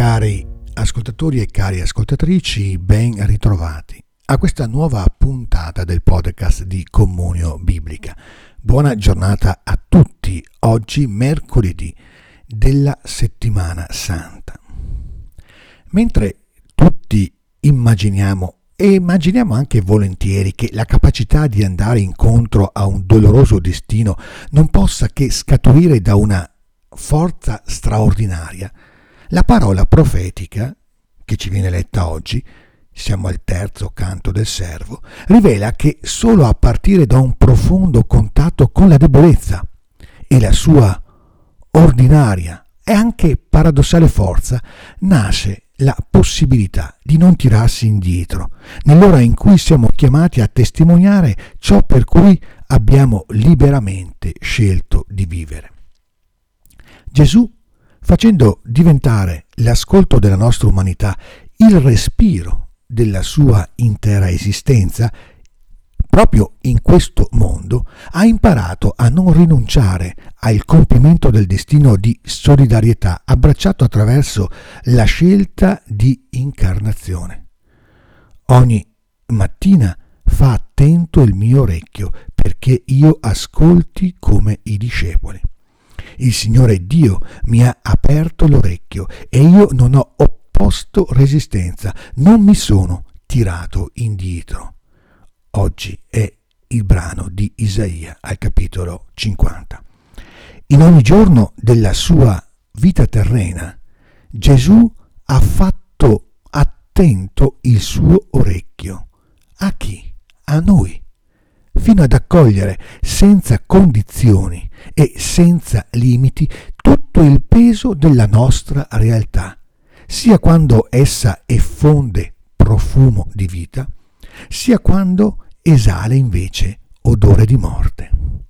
Cari ascoltatori e cari ascoltatrici, ben ritrovati a questa nuova puntata del podcast di Comunio Biblica. Buona giornata a tutti, oggi mercoledì della settimana santa. Mentre tutti immaginiamo anche volentieri che la capacità di andare incontro a un doloroso destino non possa che scaturire da una forza straordinaria, la parola profetica, che ci viene letta oggi, siamo al terzo canto del servo, rivela che solo a partire da un profondo contatto con la debolezza e la sua ordinaria e anche paradossale forza nasce la possibilità di non tirarsi indietro nell'ora in cui siamo chiamati a testimoniare ciò per cui abbiamo liberamente scelto di vivere. Gesù, facendo diventare l'ascolto della nostra umanità il respiro della sua intera esistenza, proprio in questo mondo ha imparato a non rinunciare al compimento del destino di solidarietà abbracciato attraverso la scelta di incarnazione. Ogni mattina fa attento il mio orecchio perché io ascolti come i discepoli. Il Signore Dio mi ha aperto l'orecchio e io non ho opposto resistenza, non mi sono tirato indietro. Oggi è il brano di Isaia al capitolo 50. In ogni giorno della sua vita terrena, Gesù ha fatto attento il suo orecchio. A chi? A noi. Fino ad accogliere senza condizioni e senza limiti tutto il peso della nostra realtà, sia quando essa effonde profumo di vita, sia quando esala invece odore di morte.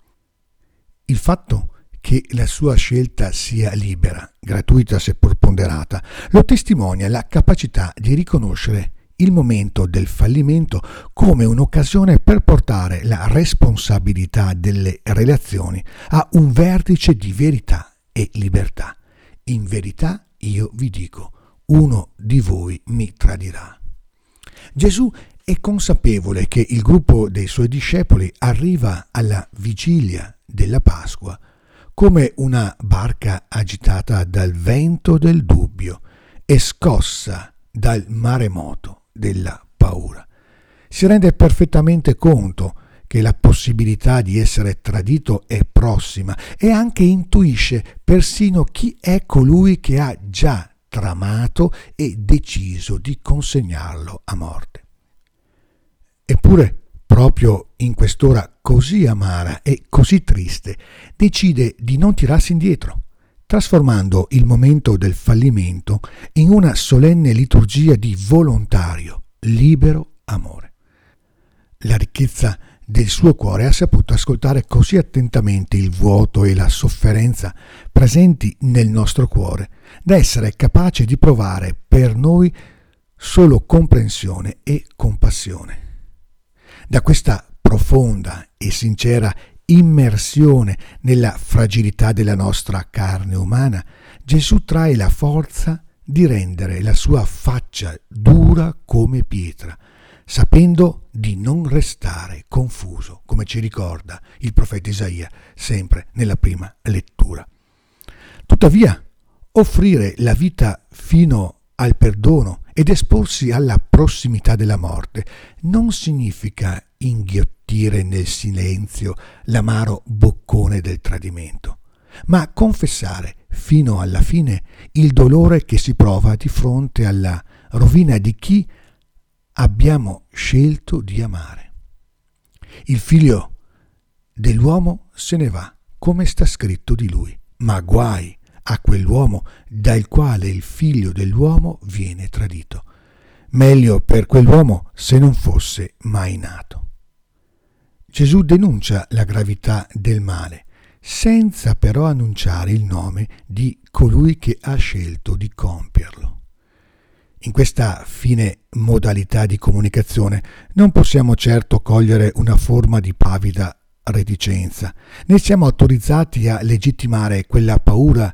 Il fatto che la sua scelta sia libera, gratuita seppur ponderata, lo testimonia la capacità di riconoscere il momento del fallimento come un'occasione per portare la responsabilità delle relazioni a un vertice di verità e libertà. In verità io vi dico, uno di voi mi tradirà. Gesù è consapevole che il gruppo dei suoi discepoli arriva alla vigilia della Pasqua come una barca agitata dal vento del dubbio e scossa dal maremoto della paura. Si rende perfettamente conto che la possibilità di essere tradito è prossima e anche intuisce persino chi è colui che ha già tramato e deciso di consegnarlo a morte. Eppure, proprio in quest'ora così amara e così triste, decide di non tirarsi indietro, trasformando il momento del fallimento in una solenne liturgia di volontario, libero amore. La ricchezza del suo cuore ha saputo ascoltare così attentamente il vuoto e la sofferenza presenti nel nostro cuore, da essere capace di provare per noi solo comprensione e compassione. Da questa profonda e sincera immersione nella fragilità della nostra carne umana, Gesù trae la forza di rendere la sua faccia dura come pietra, sapendo di non restare confuso, come ci ricorda il profeta Isaia sempre nella prima lettura. Tuttavia, offrire la vita fino al perdono ed esporsi alla prossimità della morte non significa inghiottire nel silenzio l'amaro boccone del tradimento, ma confessare fino alla fine il dolore che si prova di fronte alla rovina di chi abbiamo scelto di amare. Il figlio dell'uomo se ne va, come sta scritto di lui, ma guai a quell'uomo dal quale il figlio dell'uomo viene tradito. Meglio per quell'uomo se non fosse mai nato. Gesù denuncia la gravità del male, senza però annunciare il nome di colui che ha scelto di compierlo. In questa fine modalità di comunicazione non possiamo certo cogliere una forma di pavida reticenza, né siamo autorizzati a legittimare quella paura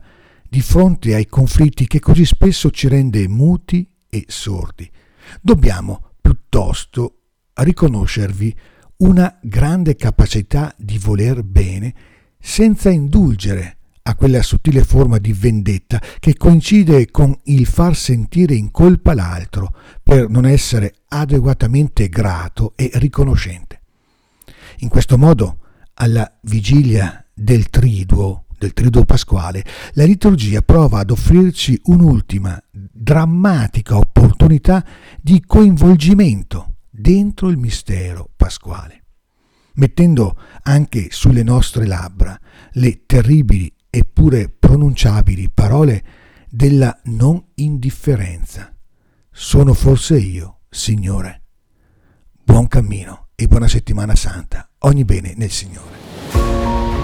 di fronte ai conflitti che così spesso ci rende muti e sordi. Dobbiamo piuttosto riconoscervi una grande capacità di voler bene senza indulgere a quella sottile forma di vendetta che coincide con il far sentire in colpa l'altro per non essere adeguatamente grato e riconoscente. In questo modo, alla vigilia del triduo pasquale, la liturgia prova ad offrirci un'ultima drammatica opportunità di coinvolgimento dentro il mistero pasquale, mettendo anche sulle nostre labbra le terribili eppure pronunciabili parole della non indifferenza. Sono forse io, Signore. Buon cammino e buona settimana santa. Ogni bene nel Signore.